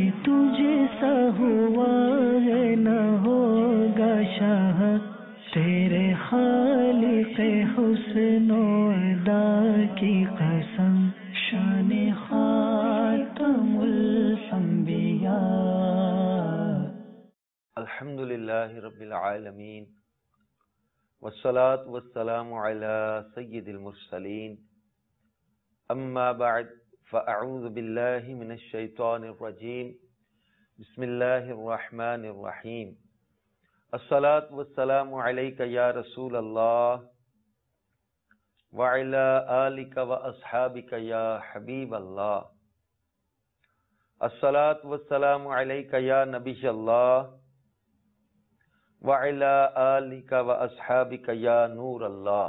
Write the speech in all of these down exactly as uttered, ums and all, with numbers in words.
تجھ سا ہوا ہے نہ ہوگا شاہ تیرے خالق حسن و ادا کی قسم شان خاتم الانبیاء. الحمد للہ رب العالمین والصلاة والسلام علی سید المرسلین. اما بعد فاعوذ باللہ من الشیطان الرجیم. بسم اللہ الرحمن الرحیم. الصلاة والسلام علیک یا رسول اللہ وعلی آلک واصحابک یا حبیب اللہ. الصلاة والسلام علیک یا نبی اللہ وعلی آلک واصحابک یا نور اللہ.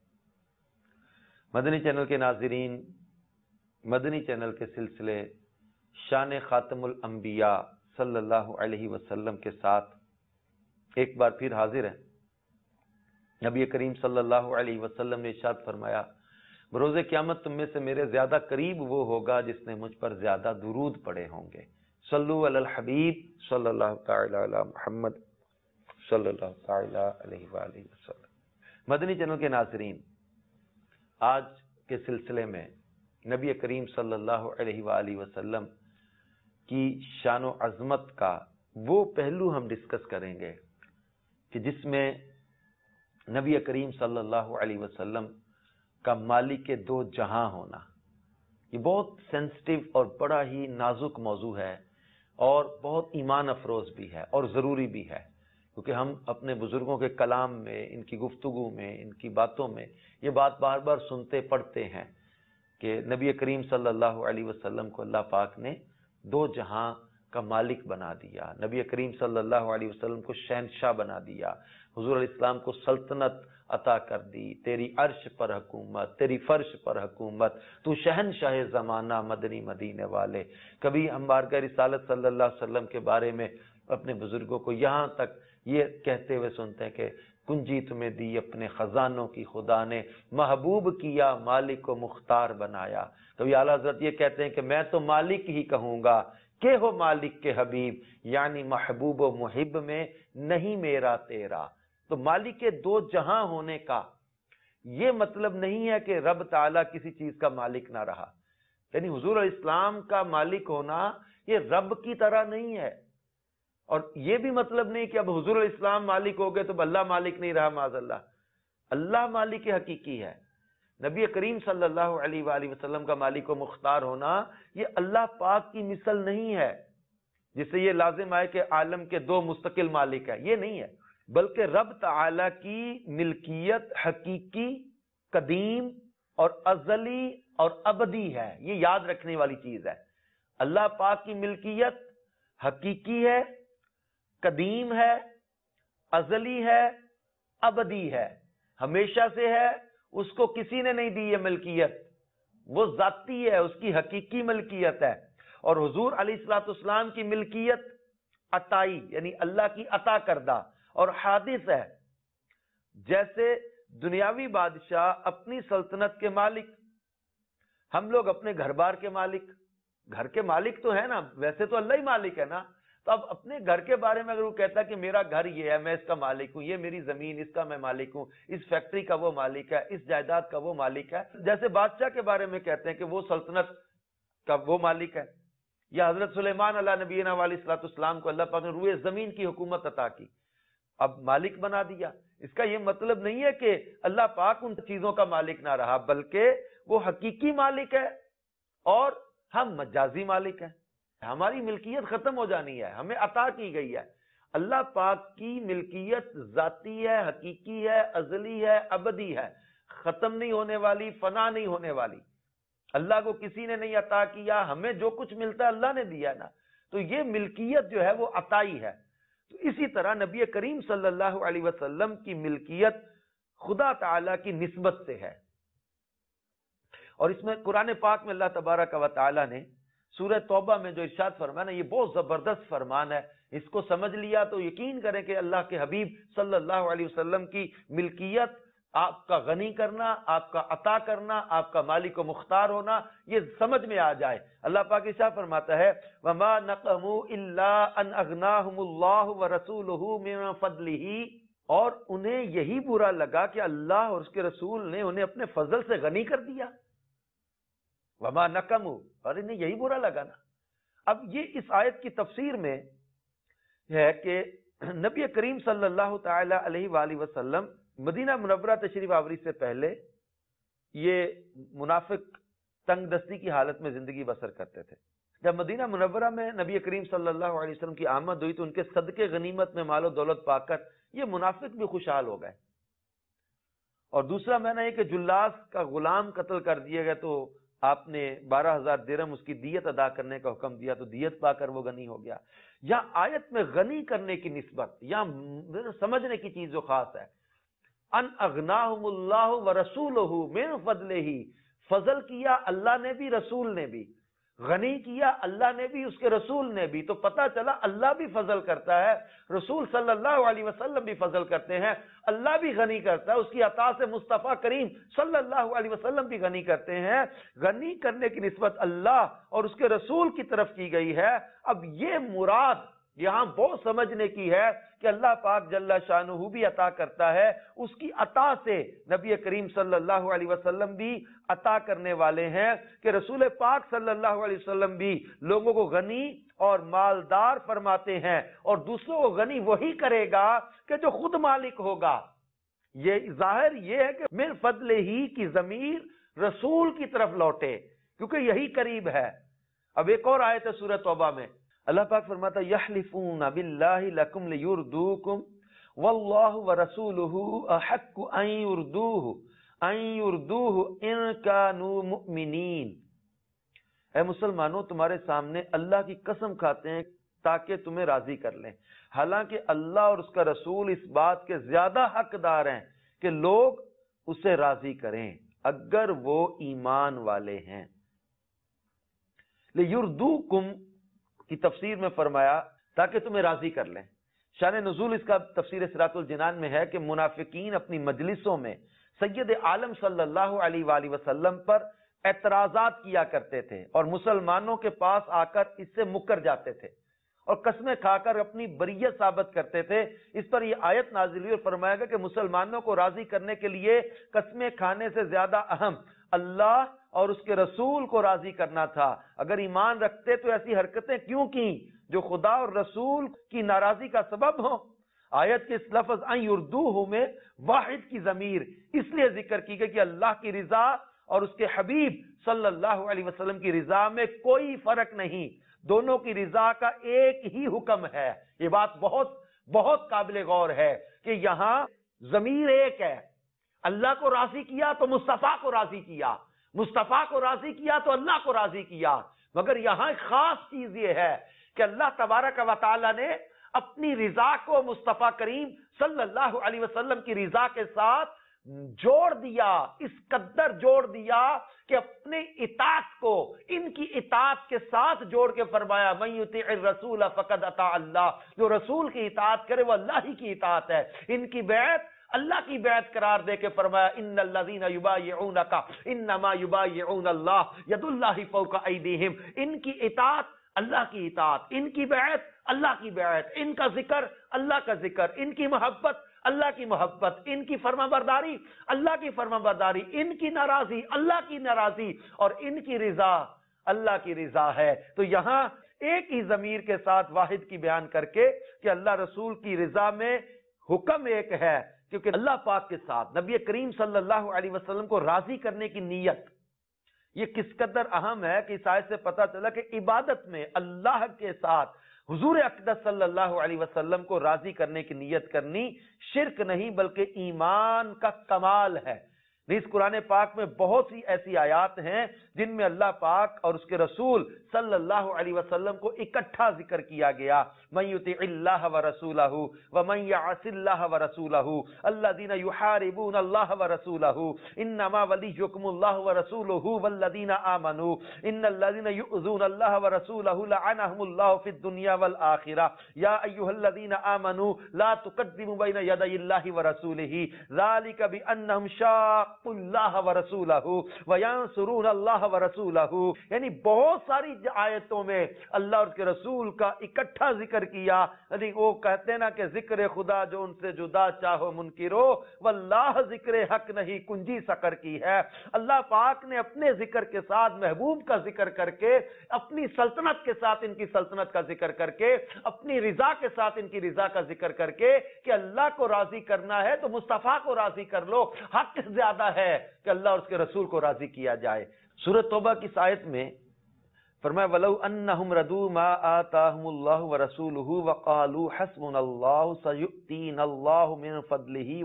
مدنی چینل کے ناظرین، مدنی چینل کے سلسلے شان خاتم الانبیاء صلی اللہ علیہ وسلم کے ساتھ ایک بار پھر حاضر ہے. نبی کریم صلی اللہ علیہ وسلم نے ارشاد فرمایا، بروز قیامت تم میں سے میرے زیادہ قریب وہ ہوگا جس نے مجھ پر زیادہ درود پڑھے ہوں گے. صلو علی الحبیب صلی اللہ تعالی علی محمد صلی اللہ تعالی علیہ وآلہ وسلم. مدنی چینل کے ناظرین، آج کے سلسلے میں نبی کریم صلی اللہ علیہ وآلہ وسلم کی شان و عظمت کا وہ پہلو ہم ڈسکس کریں گے کہ جس میں نبی کریم صلی اللہ علیہ وسلم کا مالک کے دو جہاں ہونا، یہ بہت سینسٹیو اور بڑا ہی نازک موضوع ہے اور بہت ایمان افروز بھی ہے اور ضروری بھی ہے، کیونکہ ہم اپنے بزرگوں کے کلام میں، ان کی گفتگو میں، ان کی باتوں میں یہ بات بار بار سنتے پڑھتے ہیں کہ نبی کریم صلی اللہ علیہ وسلم کو اللہ پاک نے دو جہاں کا مالک بنا دیا. نبی کریم صلی اللہ علیہ وسلم کو شہنشاہ بنا دیا. حضور علیہ السلام کو سلطنت عطا کر دی. تیری عرش پر حکومت، تیری فرش پر حکومت، تو شہنشاہ زمانہ مدنی مدینے والے. کبھی ہم بارگاہ رسالت صلی اللہ علیہ وسلم کے بارے میں اپنے بزرگوں کو یہاں تک یہ کہتے ہوئے سنتے ہیں کہ کنجی تمہیں دی اپنے خزانوں کی خدا نے، محبوب کیا مالک و مختار بنایا. کبھی اعلیٰ حضرت یہ کہتے ہیں کہ میں تو مالک ہی کہوں گا کہ ہو مالک کے حبیب، یعنی محبوب و محب میں نہیں میرا تیرا. تو مالک کے دو جہاں ہونے کا یہ مطلب نہیں ہے کہ رب تعالیٰ کسی چیز کا مالک نہ رہا. یعنی حضور علیہ السلام کا مالک ہونا یہ رب کی طرح نہیں ہے، اور یہ بھی مطلب نہیں کہ اب حضور علیہ السلام مالک ہو گئے تو اللہ مالک نہیں رہا. معاذ اللہ، اللہ مالک حقیقی ہے. نبی کریم صلی اللہ علیہ وآلہ وسلم کا مالک و مختار ہونا یہ اللہ پاک کی مثل نہیں ہے جس سے یہ لازم آئے کہ عالم کے دو مستقل مالک ہیں. یہ نہیں ہے، بلکہ رب تعالی کی ملکیت حقیقی، قدیم اور ازلی اور ابدی ہے. یہ یاد رکھنے والی چیز ہے. اللہ پاک کی ملکیت حقیقی ہے، قدیم ہے، ازلی ہے، ابدی ہے، ہمیشہ سے ہے. اس کو کسی نے نہیں دی یہ ملکیت، وہ ذاتی ہے، اس کی حقیقی ملکیت ہے. اور حضور علیہ الصلوۃ والسلام کی ملکیت عطائی، یعنی اللہ کی عطا کردہ اور حادث ہے. جیسے دنیاوی بادشاہ اپنی سلطنت کے مالک، ہم لوگ اپنے گھر بار کے مالک. گھر کے مالک تو ہے نا، ویسے تو اللہ ہی مالک ہے نا. تو اب اپنے گھر کے بارے میں اگر وہ کہتا ہے کہ میرا گھر یہ ہے، میں اس کا مالک ہوں، یہ میری زمین اس کا میں مالک ہوں، اس فیکٹری کا وہ مالک ہے، اس جائیداد کا وہ مالک ہے. جیسے بادشاہ کے بارے میں کہتے ہیں کہ وہ سلطنت کا وہ مالک ہے، یا حضرت سلیمان علیہ نبینا علیہ الصلوۃ والسلام کو اللہ پاک نے روئے زمین کی حکومت عطا کی، اب مالک بنا دیا. اس کا یہ مطلب نہیں ہے کہ اللہ پاک ان چیزوں کا مالک نہ رہا، بلکہ وہ حقیقی مالک ہے اور ہم مجازی مالک ہیں. ہماری ملکیت ختم ہو جانی ہے، ہمیں عطا کی گئی ہے. اللہ پاک کی ملکیت ذاتی ہے، حقیقی ہے، ازلی ہے، ابدی ہے، ختم نہیں ہونے والی، فنا نہیں ہونے والی. اللہ کو کسی نے نہیں عطا کیا، ہمیں جو کچھ ملتا ہے اللہ نے دیا نا. تو یہ ملکیت جو ہے وہ عطائی ہے. تو اسی طرح نبی کریم صلی اللہ علیہ وسلم کی ملکیت خدا تعالی کی نسبت سے ہے. اور اس میں قرآن پاک میں اللہ تبارک و تعالی نے سورہ توبہ میں جو ارشاد فرمایا نا، یہ بہت زبردست فرمان ہے. اس کو سمجھ لیا تو یقین کریں کہ اللہ کے حبیب صلی اللہ علیہ وسلم کی ملکیت آپ کا غنی کرنا، آپ کا عطا کرنا، آپ کا مالک و مختار ہونا، یہ سمجھ میں آ جائے۔ اللہ پاک ارشاد فرماتا ہے وَمَا نَقَمُوا إِلَّا أَنْ أَغْنَاهُمُ اللَّهُ وَرَسُولُهُ مِنْ فَضْلِهِ، اور انہیں یہی برا لگا کہ اللہ اور اس کے رسول نے انہیں اپنے فضل سے غنی کر دیا۔ وَمَا نَقَمُوا، اور انہیں یہی برا لگا نا۔ اب یہ اس آیت کی تفسیر میں ہے کہ نبی کریم صلی اللہ تعالی علیہ وآلہ وسلم مدینہ منورہ تشریف آوری سے پہلے یہ منافق تنگ دستی کی حالت میں زندگی بسر کرتے تھے۔ جب مدینہ منورہ میں نبی کریم صلی اللہ علیہ وسلم کی آمد ہوئی تو ان کے صدقے غنیمت میں مال و دولت پا کر یہ منافق بھی خوشحال ہو گئے۔ اور دوسرا معنی یہ کہ جلاس کا غلام قتل کر دیے گئے تو آپ نے بارہ ہزار درہم اس کی دیت ادا کرنے کا حکم دیا تو دیت پا کر وہ غنی ہو گیا۔ یا آیت میں غنی کرنے کی نسبت یا سمجھنے کی چیز جو خاص ہے، ان اغناہم اللہ ورسولہ من فضلہ، فضل کیا اللہ نے بھی رسول نے بھی، غنی کیا اللہ نے بھی اس کے رسول نے بھی، تو پتہ چلا اللہ بھی فضل کرتا ہے، رسول صلی اللہ علیہ وسلم بھی فضل کرتے ہیں، اللہ بھی غنی کرتا ہے، اس کی عطا سے مصطفیٰ کریم صلی اللہ علیہ وسلم بھی غنی کرتے ہیں۔ غنی کرنے کی نسبت اللہ اور اس کے رسول کی طرف کی گئی ہے۔ اب یہ مراد یہاں بہت سمجھنے کی ہے کہ اللہ پاک جل شانہ بھی عطا کرتا ہے، اس کی عطا سے نبی کریم صلی اللہ علیہ وسلم بھی عطا کرنے والے ہیں، کہ رسول پاک صلی اللہ علیہ وسلم بھی لوگوں کو غنی اور مالدار فرماتے ہیں، اور دوسروں کو غنی وہی کرے گا کہ جو خود مالک ہوگا۔ یہ ظاہر یہ ہے کہ من فضل ہی کی ضمیر رسول کی طرف لوٹے، کیونکہ یہی قریب ہے۔ اب ایک اور آیت ہے سورہ توبہ میں، اللہ پاک فرماتا ہے یحلفون باللہ لکم لیردوکم واللہ ورسولہ احق ان یردوہ ان یردوہ ان کانوا مؤمنین۔ اے مسلمانوں، تمہارے سامنے اللہ کی قسم کھاتے ہیں تاکہ تمہیں راضی کر لیں، حالانکہ اللہ اور اس کا رسول اس بات کے زیادہ حقدار ہیں کہ لوگ اسے راضی کریں اگر وہ ایمان والے ہیں۔ لیردوکم کی تفسیر میں فرمایا تاکہ تمہیں راضی کر لیں۔ شان نزول اس کا تفسیر صراط الجنان میں ہے کہ منافقین اپنی مجلسوں میں سید عالم صلی اللہ علیہ وآلہ وسلم پر اعتراضات کیا کرتے تھے اور مسلمانوں کے پاس آ کر اس سے مکر جاتے تھے اور قسمیں کھا کر اپنی بریت ثابت کرتے تھے۔ اس پر یہ آیت نازل ہوئی اور فرمایا گیا کہ مسلمانوں کو راضی کرنے کے لیے قسمیں کھانے سے زیادہ اہم اللہ اور اس کے رسول کو راضی کرنا تھا۔ اگر ایمان رکھتے تو ایسی حرکتیں کیوں کی جو خدا اور رسول کی ناراضی کا سبب ہوں؟ آیت کے اس لفظ ان یردوہ میں واحد کی ضمیر اس لیے ذکر کی گئی کہ اللہ کی رضا اور اس کے حبیب صلی اللہ علیہ وسلم کی رضا میں کوئی فرق نہیں، دونوں کی رضا کا ایک ہی حکم ہے۔ یہ بات بہت بہت قابل غور ہے کہ یہاں ضمیر ایک ہے، اللہ کو راضی کیا تو مصطفیٰ کو راضی کیا، مصطفیٰ کو راضی کیا تو اللہ کو راضی کیا، مگر یہاں ایک خاص چیز یہ ہے کہ اللہ تبارک و تعالی نے اپنی رضا کو مصطفیٰ کریم صلی اللہ علیہ وسلم کی رضا کے ساتھ جوڑ دیا، اس قدر جوڑ دیا کہ اپنے اطاعت کو ان کی اطاعت کے ساتھ جوڑ کے فرمایا من یطیع الرسول فقد اطاع اللہ، جو رسول کی اطاعت کرے وہ اللہ ہی کی اطاعت ہے۔ ان کی بیعت اللہ کی بیعت قرار دے کے فرمایا ان الذین یبایعونک انما یبایعون اللہ ید اللہ فوق ایدیہم، ان کی اطاعت اللہ کی اطاعت، ان کی بیعت اللہ کی بیعت، ان کا ذکر اللہ کا ذکر، ان کی محبت اللہ کی محبت، ان کی فرما برداری اللہ کی فرما برداری، ان کی ناراضی اللہ کی ناراضی، اور ان کی رضا اللہ کی رضا ہے۔ تو یہاں ایک ہی ضمیر کے ساتھ واحد کی بیان کر کے کہ اللہ رسول کی رضا میں حکم ایک ہے، کیونکہ اللہ پاک کے ساتھ نبی کریم صلی اللہ علیہ وسلم کو راضی کرنے کی نیت یہ کس قدر اہم ہے کہ اس آیت سے پتہ چلا کہ عبادت میں اللہ کے ساتھ حضور اقدس صلی اللہ علیہ وسلم کو راضی کرنے کی نیت کرنی شرک نہیں بلکہ ایمان کا کمال ہے۔ اس قرآن پاک میں بہت سی ایسی آیات ہیں جن میں اللہ پاک اور اس کے رسول صلی اللہ علیہ وسلم کو اکٹھا ذکر کیا گیا. من یطع اللہ ورسولہ ومن یعص اللہ ورسولہ الذین یحاربون اللہ ورسولہ انما ولیکم اللہ ورسولہ والذین آمنوا ان الذین یؤذون اللہ ورسولہ لعنهم اللہ فی الدنیا والآخرہ یا ایھا الذین آمنوا لا تقدموا بین یدی اللہ ورسولہ ذلک بانہم شاقوا اللہ ورسولہ وینصرون اللہ ورسولہ. یعنی بہت ساری آیتوں میں اللہ اور اس کے رسول کا اکٹھا ذکر کیا. یعنی وہ کہتے ہیں نا کہ ذکر خدا جو ان سے جدا چاہو منکرو واللہ ذکر حق نہیں کنجی سکر کی ہے. اللہ پاک نے اپنے ذکر کے ساتھ محبوب کا ذکر کر کے, اپنی سلطنت کے ساتھ ان کی سلطنت کا ذکر کر کے, اپنی رضا کے ساتھ ان کی رضا کا ذکر کر کے کہ اللہ کو راضی کرنا ہے تو مصطفیٰ کو راضی کر لو. حق زیادہ ہے کہ اللہ اور اس کے رسول کو راضی کیا جائے. سورۃ توبہ کی اس آیت میں فرمایا وَلَوْ أَنَّهُمْ رَضُوا مَا آتَاهُمُ اللَّهُ وَرَسُولُهُ وَقَالُوا حَسْبُنَا اللَّهُ سَيُؤْتِينَا اللَّهُ مِنْ فَضْلِهِ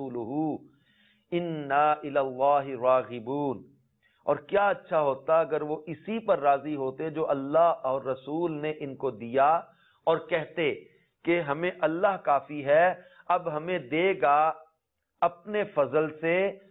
وَرَسُولُهُ إِنَّا إِلَى اللَّهِ رَاغِبُونَ. اور کیا اچھا ہوتا اگر وہ اسی پر راضی ہوتے جو اللہ اور رسول نے ان کو دیا اور کہتے کہ ہمیں اللہ کافی ہے, اب ہمیں دے گا اپنے فضل سے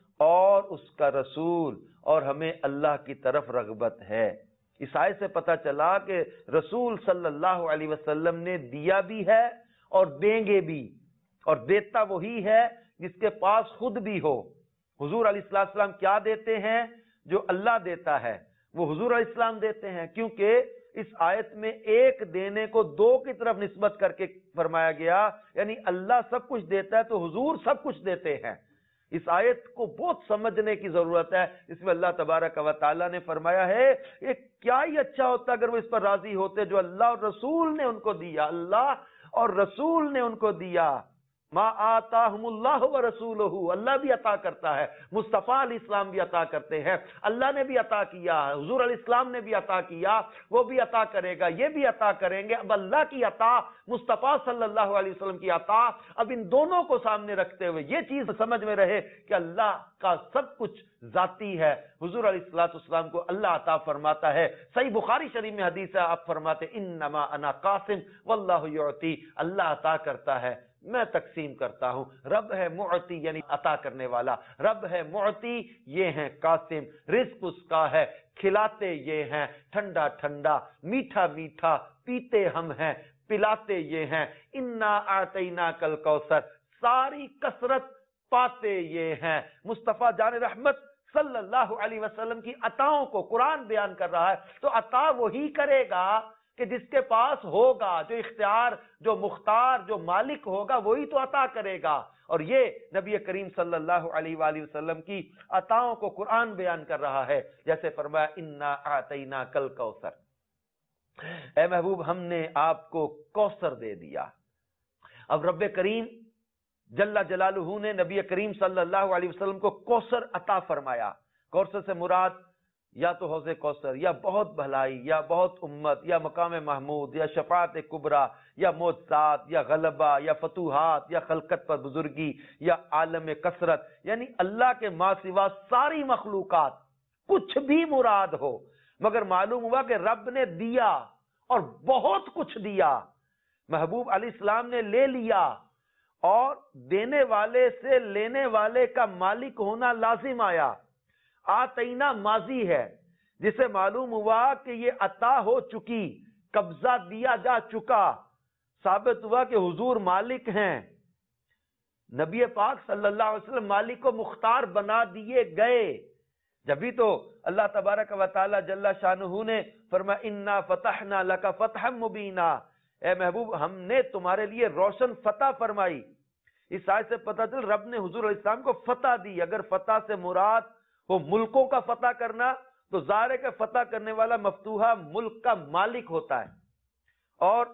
اور اس کا رسول, اور ہمیں اللہ کی طرف رغبت ہے. اس آیت سے پتہ چلا کہ رسول صلی اللہ علیہ وسلم نے دیا بھی ہے اور دیں گے بھی, اور دیتا وہی ہے جس کے پاس خود بھی ہو. حضور علیہ السلام کیا دیتے ہیں؟ جو اللہ دیتا ہے وہ حضور علیہ السلام دیتے ہیں, کیونکہ اس آیت میں ایک دینے کو دو کی طرف نسبت کر کے فرمایا گیا. یعنی اللہ سب کچھ دیتا ہے تو حضور سب کچھ دیتے ہیں. اس آیت کو بہت سمجھنے کی ضرورت ہے. اس میں اللہ تبارک و تعالیٰ نے فرمایا ہے یہ کیا ہی اچھا ہوتا اگر وہ اس پر راضی ہوتے جو اللہ اور رسول نے ان کو دیا. اللہ اور رسول نے ان کو دیا. ما آتاہم اللہ ورسولہ, اللہ بھی عطا کرتا ہے, مصطفیٰ علیہ السلام بھی عطا کرتے ہیں, اللہ نے بھی عطا کیا, حضور علیہ السلام نے بھی عطا کیا, وہ بھی عطا کرے گا, یہ بھی عطا کریں گے. اب اللہ کی عطا, مصطفیٰ صلی اللہ علیہ وسلم کی عطا, اب ان دونوں کو سامنے رکھتے ہوئے یہ چیز سمجھ میں رہے کہ اللہ کا سب کچھ ذاتی ہے. حضور علیہ السلام کو اللہ عطا فرماتا ہے. صحیح بخاری شریف میں حدیث ہے, آپ فرماتے انما انا قاسم واللہ یعطی, اللہ عطا کرتا ہے میں تقسیم کرتا ہوں. رب ہے معطی یعنی عطا کرنے والا, رب ہے معطی یہ ہیں قاسم, رزق اس کا ہے, کھلاتے یہ ہیں, ٹھنڈا ٹھنڈا میٹھا میٹھا پیتے ہم ہیں, پلاتے یہ ہیں. انا اعطیناک الکوثر, ساری کثرت پاتے یہ ہیں. مصطفیٰ جان رحمت صلی اللہ علیہ وسلم کی عطاؤں کو قرآن بیان کر رہا ہے, تو عطا وہی کرے گا کہ جس کے پاس ہوگا, جو اختیار, جو مختار, جو مالک ہوگا وہی تو عطا کرے گا. اور یہ نبی کریم صلی اللہ علیہ وآلہ وسلم کی عطاؤں کو قرآن بیان کر رہا ہے. جیسے فرمایا انا اعطیناک الکوثر, اے محبوب ہم نے آپ کو کوثر دے دیا. اب رب کریم جل جلالہ نے نبی کریم صلی اللہ علیہ وسلم کو کوثر عطا فرمایا. کوثر سے مراد یا تو حوض کوثر, یا بہت بھلائی, یا بہت امت, یا مقام محمود, یا شفاعت کبریٰ, یا معجزات, یا غلبہ, یا فتوحات, یا خلقت پر بزرگی, یا عالم کثرت. یعنی اللہ کے ما سوا ساری مخلوقات, کچھ بھی مراد ہو, مگر معلوم ہوا کہ رب نے دیا اور بہت کچھ دیا. محبوب علیہ السلام نے لے لیا, اور دینے والے سے لینے والے کا مالک ہونا لازم آیا. آتینا ماضی ہے, جسے معلوم ہوا کہ یہ عطا ہو چکی, قبضہ دیا جا چکا, ثابت ہوا کہ حضور مالک ہیں. نبی پاک صلی اللہ علیہ وسلم مالک کو مختار بنا دیے گئے. جبھی تو اللہ تبارک و تعالی جل شانہ نے فرمایا انا فتحنا لک فتحا مبینا, اے محبوب ہم نے تمہارے لیے روشن فتح فرمائی. اس آیت سے پتہ چل رب نے حضور علیہ السلام کو فتح دی. اگر فتح سے مراد وہ ملکوں کا فتح کرنا تو ظاہر ہے کہ فتح کرنے والا مفتوحہ ملک کا مالک ہوتا ہے. اور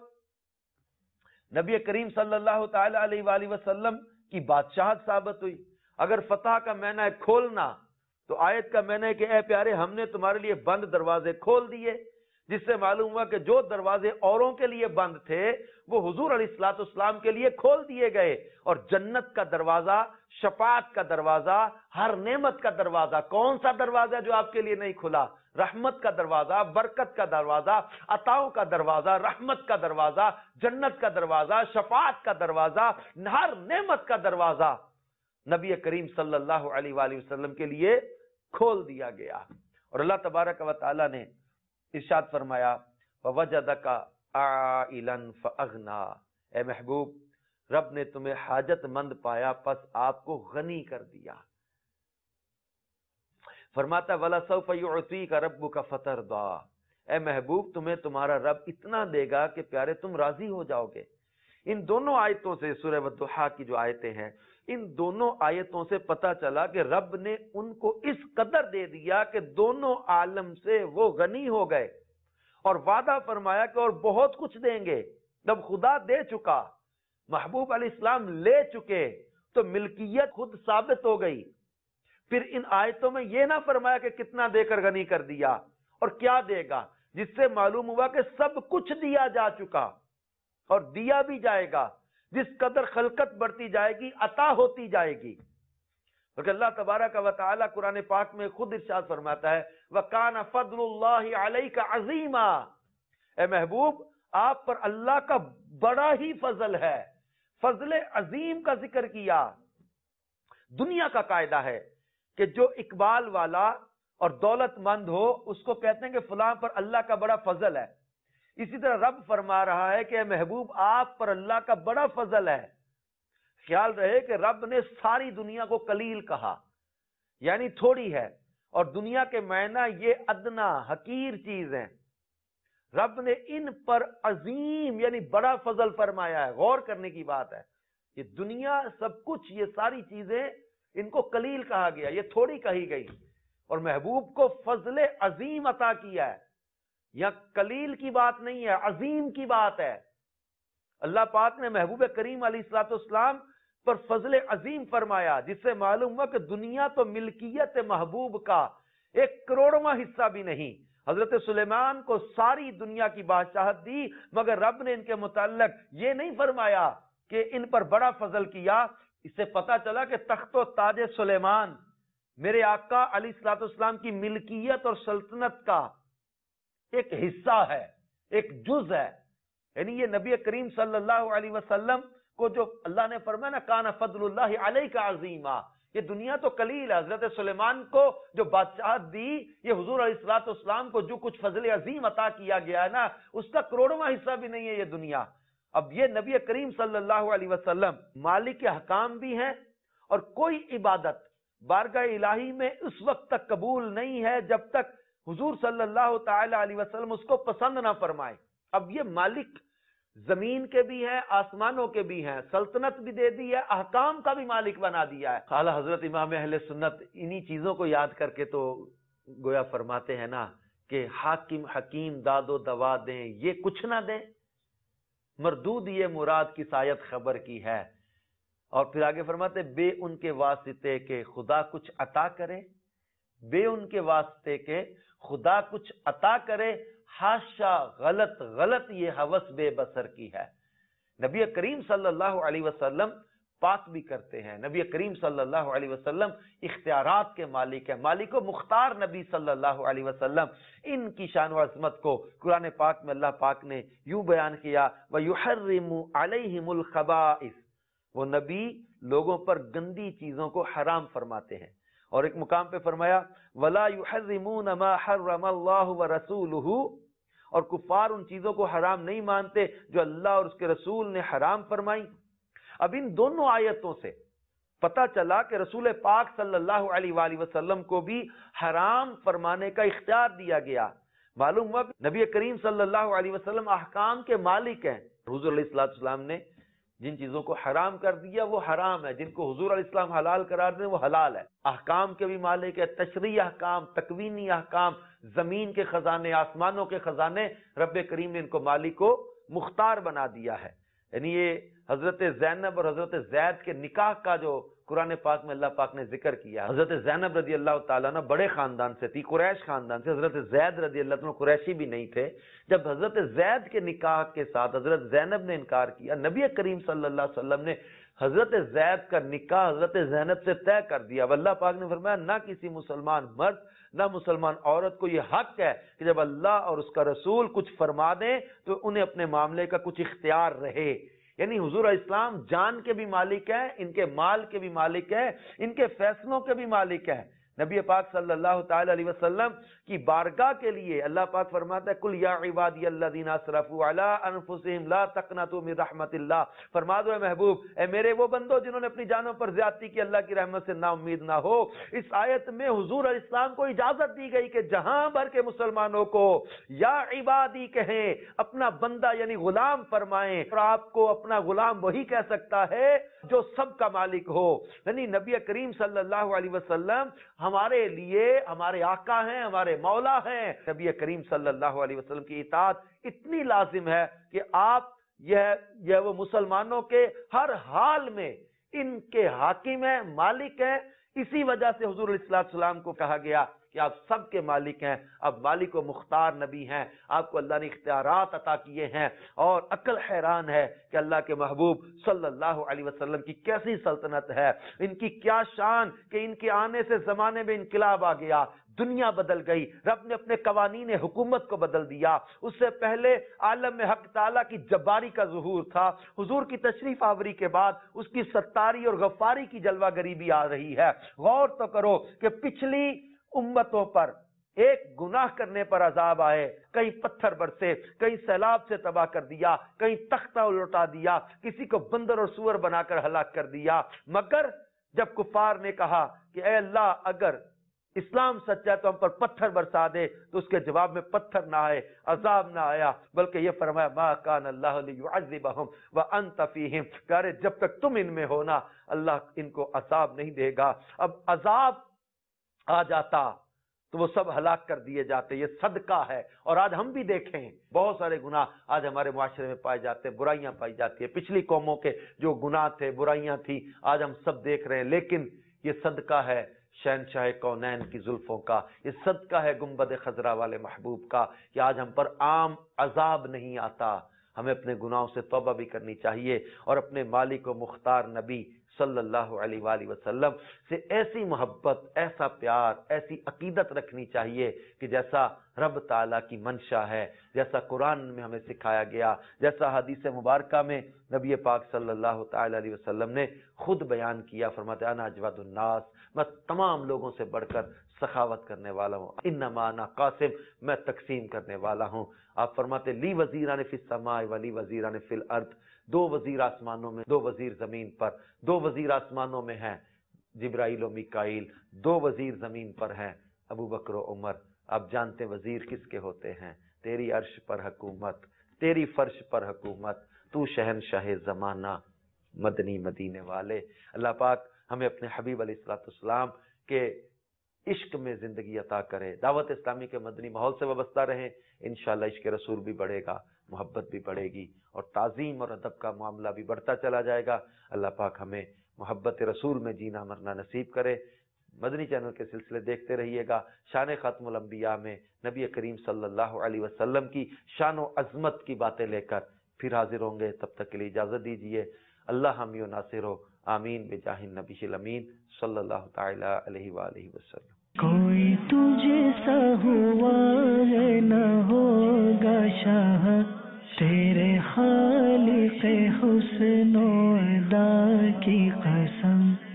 نبی کریم صلی اللہ تعالی علیہ وآلہ وسلم کی بادشاہت ثابت ہوئی. اگر فتح کا معنی ہے کھولنا تو آیت کا معنی ہے کہ اے پیارے ہم نے تمہارے لیے بند دروازے کھول دیے. جس سے معلوم ہوا کہ جو دروازے اوروں کے لیے بند تھے وہ حضور علیہ الصلوۃ والسلام کے لیے کھول دیے گئے، اور جنت کا دروازہ، شفاعت کا دروازہ، ہر نعمت کا دروازہ، کون سا دروازہ جو آپ کے لیے نہیں کھلا؟ رحمت کا دروازہ، برکت کا دروازہ، عطاؤں کا دروازہ، رحمت کا دروازہ، جنت کا دروازہ، شفاعت کا دروازہ، ہر نعمت کا دروازہ نبی کریم صلی اللہ علیہ وآلہ وسلم کے لیے کھول دیا گیا۔ اور اللہ تبارک و تعالی نے ارشاد فرمایا وَوَجَدَكَ عَائِلًا فَأَغْنَا، اے محبوب رب نے تمہیں حاجت مند پایا پس آپ کو غنی کر دیا۔ فرماتا وَلَسَوْفَ يُعْطِيكَ رَبُّكَ فَتَرْضَىٰ، اے محبوب تمہیں تمہارا رب اتنا دے گا کہ پیارے تم راضی ہو جاؤ گے۔ ان دونوں آیتوں سے، سورہ والضحیٰ کی جو آیتیں ہیں، ان دونوں آیتوں سے پتا چلا کہ رب نے ان کو اس قدر دے دیا کہ دونوں عالم سے وہ غنی ہو گئے، اور وعدہ فرمایا کہ اور بہت کچھ دیں گے۔ جب خدا دے چکا، محبوب علیہ السلام لے چکے، تو ملکیت خود ثابت ہو گئی۔ پھر ان آیتوں میں یہ نہ فرمایا کہ کتنا دے کر غنی کر دیا اور کیا دے گا، جس سے معلوم ہوا کہ سب کچھ دیا جا چکا اور دیا بھی جائے گا۔ جس قدر خلقت بڑھتی جائے گی عطا ہوتی جائے گی، کیونکہ اللہ تبارک و تعالی قرآن پاک میں خود ارشاد فرماتا ہے وَكَانَ فَضْلُ اللَّهِ عَلَيْكَ عَظِيمًا، اے محبوب آپ پر اللہ کا بڑا ہی فضل ہے۔ فضل عظیم کا ذکر کیا۔ دنیا کا قاعدہ ہے کہ جو اقبال والا اور دولت مند ہو اس کو کہتے ہیں کہ فلاں پر اللہ کا بڑا فضل ہے۔ اسی طرح رب فرما رہا ہے کہ اے محبوب آپ پر اللہ کا بڑا فضل ہے۔ خیال رہے کہ رب نے ساری دنیا کو قلیل کہا، یعنی تھوڑی ہے، اور دنیا کے معنی یہ ادنا حقیر چیز ہیں۔ رب نے ان پر عظیم یعنی بڑا فضل فرمایا ہے۔ غور کرنے کی بات ہے، یہ دنیا سب کچھ، یہ ساری چیزیں ان کو قلیل کہا گیا، یہ تھوڑی کہی گئی، اور محبوب کو فضل عظیم عطا کیا ہے۔ یا قلیل کی بات نہیں ہے، عظیم کی بات ہے۔ اللہ پاک نے محبوب کریم علیہ الصلوۃ والسلام پر فضل عظیم فرمایا، جس سے معلوم ہوا کہ دنیا تو ملکیت محبوب کا ایک کروڑواں حصہ بھی نہیں۔ حضرت سلیمان کو ساری دنیا کی بادشاہت دی، مگر رب نے ان کے متعلق یہ نہیں فرمایا کہ ان پر بڑا فضل کیا۔ اس سے پتا چلا کہ تخت و تاج سلیمان میرے آقا علیہ الصلوۃ والسلام کی ملکیت اور سلطنت کا ایک حصہ ہے، ایک جز ہے۔ یعنی یہ نبی کریم صلی اللہ علیہ وسلم کو جو اللہ نے فرمایا نا کان فضل اللہ علیک عظیما، یہ دنیا تو قلیل ہے۔ حضرت سلیمان کو جو بادشاہت دی، یہ حضور علیہ الصلوۃ والسلام کو جو کچھ فضل عظیم عطا کیا گیا ہے نا، اس کا کروڑواں حصہ بھی نہیں ہے یہ دنیا۔ اب یہ نبی کریم صلی اللہ علیہ وسلم مالک کے حکام بھی ہیں، اور کوئی عبادت بارگاہ الہی میں اس وقت تک قبول نہیں ہے جب تک حضور صلی اللہ تعالی علیہ وسلم اس کو پسند نہ فرمائے۔ اب یہ مالک زمین کے بھی ہیں، آسمانوں کے بھی ہیں، سلطنت بھی دے دی ہے، احکام کا بھی مالک بنا دیا ہے۔ اعلی حضرت امام اہل سنت انہی چیزوں کو یاد کر کے تو گویا فرماتے ہیں نا کہ حاکم حکیم داد و دوا دیں یہ کچھ نہ دیں، مردود یہ مراد کی سایت خبر کی ہے۔ اور پھر آگے فرماتے بے ان کے واسطے کے خدا کچھ عطا کرے، بے ان کے واسطے کے خدا کچھ عطا کرے، حاشا غلط غلط یہ ہوس بے بسر کی ہے۔ نبی کریم صلی اللہ علیہ وسلم پاک بھی کرتے ہیں، نبی کریم صلی اللہ علیہ وسلم اختیارات کے مالک ہیں، مالک و مختار نبی صلی اللہ علیہ وسلم۔ ان کی شان و عظمت کو قرآن پاک میں اللہ پاک نے یوں بیان کیا وَيُحَرِّمُ عَلَيْهِمُ الْخَبَائِثَ، وہ نبی لوگوں پر گندی چیزوں کو حرام فرماتے ہیں۔ اور ایک مقام پہ فرمایا وَلَا يُحَرِّمُونَ مَا حَرَّمَ اللَّهُ وَرَسُولُهُ، اور کفار ان چیزوں کو حرام نہیں مانتے جو اللہ اور اس کے رسول نے حرام فرمائی۔ اب ان دونوں آیتوں سے پتا چلا کہ رسول پاک صلی اللہ علیہ وآلہ وسلم کو بھی حرام فرمانے کا اختیار دیا گیا۔ معلوم ہوا کہ نبی کریم صلی اللہ علیہ وسلم احکام کے مالک ہیں۔ حضور علیہ السلام نے جن چیزوں کو حرام کر دیا وہ حرام ہے، جن کو حضور علیہ السلام حلال قرار دیں وہ حلال ہے۔ احکام کے بھی مالک ہے، تشریعی احکام، تکوینی احکام، زمین کے خزانے، آسمانوں کے خزانے، رب کریم نے ان کو مالک کو مختار بنا دیا ہے۔ یعنی یہ حضرت زینب اور حضرت زید کے نکاح کا جو قرآن پاک میں اللہ پاک نے ذکر کیا. حضرت زینب رضی اللہ تعالیٰ عنہ بڑے خاندان سے تھی، قریش خاندان سے. حضرت زید رضی اللہ عنہ قریشی بھی نہیں تھے. جب حضرت زید کے نکاح کے ساتھ حضرت زینب نے انکار کیا، نبی کریم صلی اللہ علیہ وسلم نے حضرت زید کا نکاح حضرت زینب سے طے کر دیا. اللہ پاک نے فرمایا نہ کسی مسلمان مرد نہ مسلمان عورت کو یہ حق ہے کہ جب اللہ اور اس کا رسول کچھ فرما دیں تو انہیں اپنے معاملے کا کچھ اختیار رہے. یعنی حضور اسلام جان کے بھی مالک ہیں، ان کے مال کے بھی مالک ہیں، ان کے فیصلوں کے بھی مالک ہیں. نبی پاک صلی اللہ تعالی علیہ وسلم کی بارگاہ کے لیے اللہ پاک فرماتا ہے کل یا عبادی الذین اسرفوا علی انفسہم لا تقنطوا من رحمت اللہ. فرما دو اے محبوب، اے میرے وہ بندو جنہوں نے اپنی جانوں پر زیادتی کی، اللہ کی رحمت سے نا امید نہ ہو. اس آیت میں حضور علیہ السلام کو اجازت دی گئی کہ جہاں بھر کے مسلمانوں کو یا عبادی کہیں، اپنا بندہ یعنی غلام فرمائیں. اور آپ کو اپنا غلام وہی کہہ سکتا ہے جو سب کا مالک ہو. یعنی نبی کریم صلی اللہ علیہ وسلم ہمارے لیے ہمارے آقا ہیں، ہمارے مولا ہیں. نبی کریم صلی اللہ علیہ وسلم کی اطاعت اتنی لازم ہے کہ آپ یہ یہ وہ مسلمانوں کے ہر حال میں ان کے حاکم ہیں، مالک ہیں. اسی وجہ سے حضور علیہ السلام کو کہا گیا کہ آپ سب کے مالک ہیں، آپ مالک و مختار نبی ہیں، آپ کو اللہ نے اختیارات عطا کیے ہیں. اور عقل حیران ہے کہ اللہ کے محبوب صلی اللہ علیہ وسلم کی کیسی سلطنت ہے، ان کی کیا شان کہ ان کے آنے سے زمانے میں انقلاب آ گیا، دنیا بدل گئی. رب نے اپنے قوانین حکومت کو بدل دیا. اس سے پہلے عالم میں حق تعالیٰ کی جباری کا ظہور تھا. حضور کی تشریف آوری کے بعد اس کی ستاری اور غفاری کی جلوہ گری بھی آ رہی ہے. غور تو کرو کہ پچھلی امتوں پر ایک گناہ کرنے پر عذاب آئے، کہیں پتھر برسے، کہیں سیلاب سے تباہ کر دیا، کہیں تختہ الٹا دیا، کسی کو بندر اور سور بنا کر ہلاک کر دیا. مگر جب کفار نے کہا کہ اے اللہ اگر اسلام سچا ہے تو ہم پر پتھر برسا دے، تو اس کے جواب میں پتھر نہ آئے، عذاب نہ آیا، بلکہ یہ فرمایا ما کان اللہ لیعذبہم وانت فیہم، کہ ارے جب تک تم ان میں ہونا اللہ ان کو عذاب نہیں دے گا. اب عذاب آ جاتا تو وہ سب ہلاک کر دیے جاتے. یہ صدقہ ہے. اور آج ہم بھی دیکھیں بہت سارے گناہ آج ہمارے معاشرے میں پائے جاتے ہیں، برائیاں پائی جاتی ہیں. پچھلی قوموں کے جو گناہ تھے، برائیاں تھی، آج ہم سب دیکھ رہے ہیں. لیکن یہ صدقہ ہے شہنشاہ کونین کی زلفوں کا، یہ صدقہ ہے گنبد خضرا والے محبوب کا کہ آج ہم پر عام عذاب نہیں آتا. ہمیں اپنے گناہوں سے توبہ بھی کرنی چاہیے اور اپنے مالک و مختار نبی صلی اللہ علیہ وآلہ وسلم سے ایسی محبت، ایسا پیار، ایسی عقیدت رکھنی چاہیے کہ جیسا رب تعالیٰ کی منشا ہے، جیسا قرآن میں ہمیں سکھایا گیا، جیسا حدیث مبارکہ میں نبی پاک صلی اللہ تعالی علیہ وسلم نے خود بیان کیا. فرماتے انا اجود الناس، میں تمام لوگوں سے بڑھ کر سخاوت کرنے والا ہوں. انما انا قاسم، میں تقسیم کرنے والا ہوں. آپ فرماتے لی وزیران فی السماء ولی وزیران فی الارض، دو وزیر آسمانوں میں، دو وزیر زمین پر. دو وزیر آسمانوں میں ہیں جبرائیل و میکائیل، دو وزیر زمین پر ہیں ابو بکر و عمر. آپ جانتے وزیر کس کے ہوتے ہیں؟ تیری عرش پر حکومت، تیری فرش پر حکومت، تو شہنشاہ زمانہ، مدنی مدینے والے. اللہ پاک ہمیں اپنے حبیب علیہ الصلوۃ والسلام کے عشق میں زندگی عطا کرے. دعوت اسلامی کے مدنی ماحول سے وابستہ رہیں، انشاءاللہ عشق رسول بھی بڑھے گا، محبت بھی بڑھے گی اور تعظیم اور ادب کا معاملہ بھی بڑھتا چلا جائے گا. اللہ پاک ہمیں محبت رسول میں جینا مرنا نصیب کرے. مدنی چینل کے سلسلے دیکھتے رہیے گا. شان خاتم الانبیاء میں نبی کریم صلی اللہ علیہ وسلم کی شان و عظمت کی باتیں لے کر پھر حاضر ہوں گے. تب تک کے لیے اجازت دیجیے. اللہ حامی و ناصر ہو. آمین بجاہ النبی الامین صلی اللہ تعالی علیہ وآلہ وسلم. کوئی تجھ سا ہوا ہے نہ ہوگا شاہ، تیرے خالق حسن و ادا کی قسم.